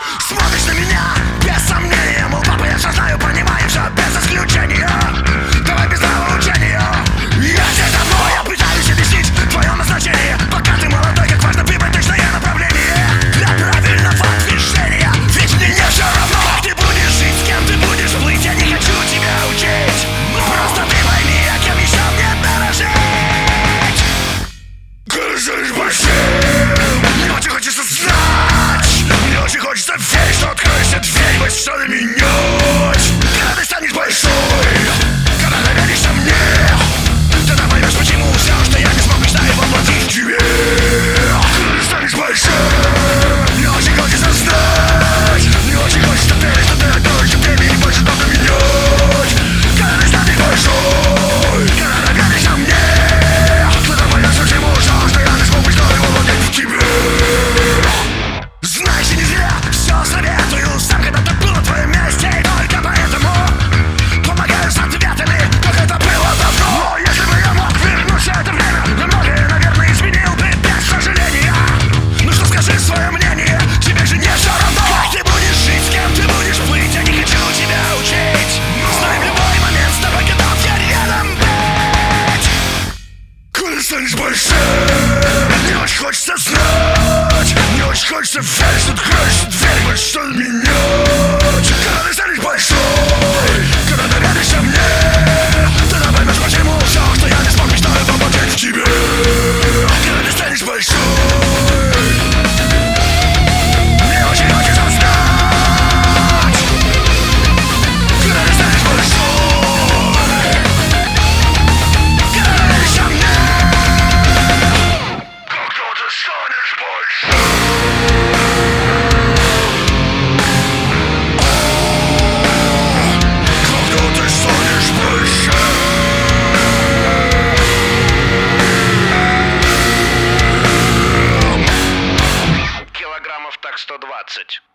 Смотришь на меня, без сомнения, мол, папа, я все знаю, понимаю все без исключения. Давай без нравоучения. Я здесь давно, я пытаюсь объяснить твое назначение. Пока ты молодой, как важно выбрать точное направление для правильного движения. Ведь мне не все равно, как ты будешь жить, с кем ты будешь плыть. Я не хочу тебя учить, просто ты пойми, а кем еще мне дорожить. Кажешь большим, мне очень хочется знать, мне очень хочется верить, что откроешься дверь, больше что-то менять. Когда ты станешь большой, когда доверишься мне, тогда поймешь, почему все, что я не смог, мечтаю воплотить в тебе. Когда ты станешь большим, мне очень хочется знать, мне очень хочется верить, что ты откроешься дверь и больше что-то менять. Когда ты станешь большой, когда доверишься мне, тогда поймешь, почему все, что я не смог, мечтаю воплотить в тебе. Знаешь, я не зря все советую, сам когда-то был на твоем месте, и только поэтому помогаю с ответами, как это было давно. Но если бы я мог вернуть все это время, я многое, наверное, изменил бы без сожаления. Ну что, скажи свое мнение, тебе же не все равно, как ты будешь жить, с кем ты будешь плыть. Я не хочу тебя учить, знай, в любой момент с тобой готов я рядом быть. Когда станешь большим, мне очень хочется знать, мне очень хочется верить, что откроешь дверь, больше что-то менять. Когда ты станешь большой, когда доверишься мне, тогда поймешь, почему все, что я не смог, мечтаю воплотить в тебе. Когда ты станешь большой, мне очень хочется знать. Когда ты станешь большой, когда доверишься мне, когда ты станешь большой. Килограммов так 120.